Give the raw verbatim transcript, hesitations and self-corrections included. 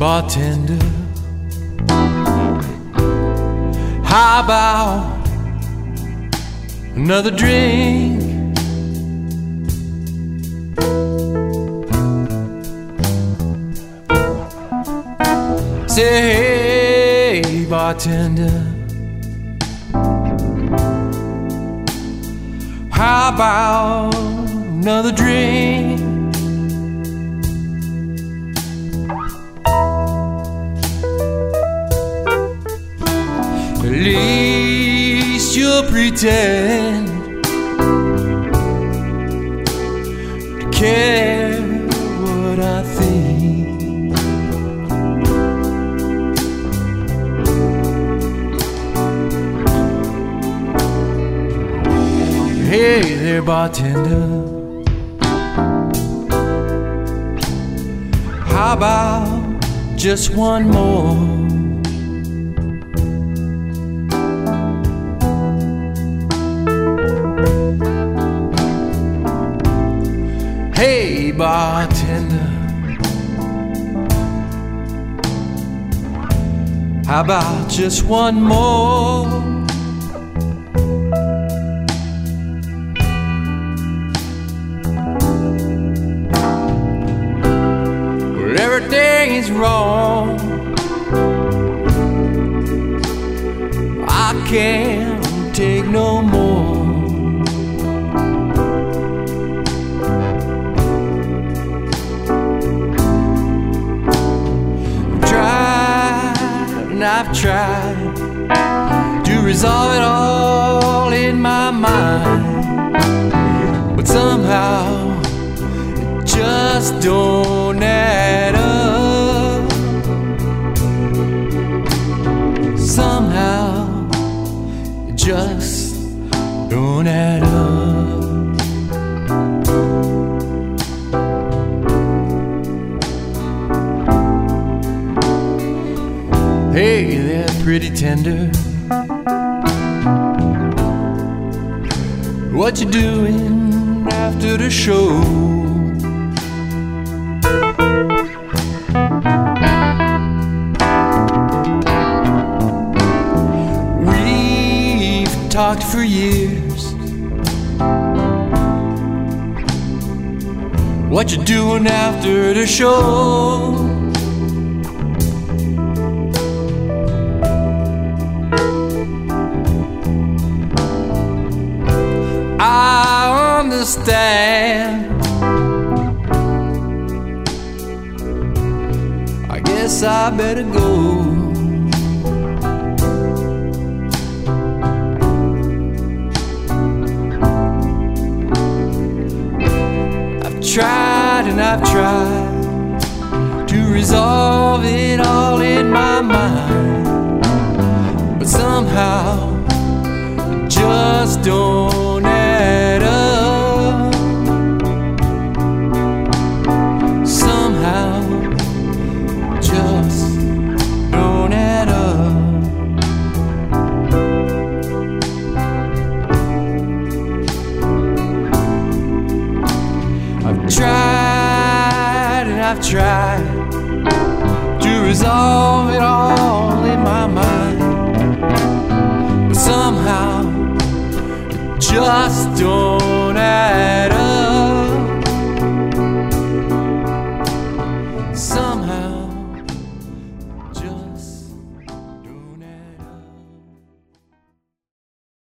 bartender, how about another drink? Say, hey, bartender, how about another drink? At least you'll pretend to care what I think. Hey there, bartender, how about just one more? Hey, bartender, how about just one more? Well, everything is wrong, I can't take no more. I've tried to resolve it all in my mind, but somehow it just don't add up. Somehow it just don't add up. Hey there, pretty tender, what you doing after the show? We've talked for years, what you doing after the show? I understand, I guess I better go. I've tried and I've tried to resolve it all in my mind, but somehow it just don't add up. Somehow it just don't add up. I've tried and I've tried to resolve it all in my mind, but somehow it just don't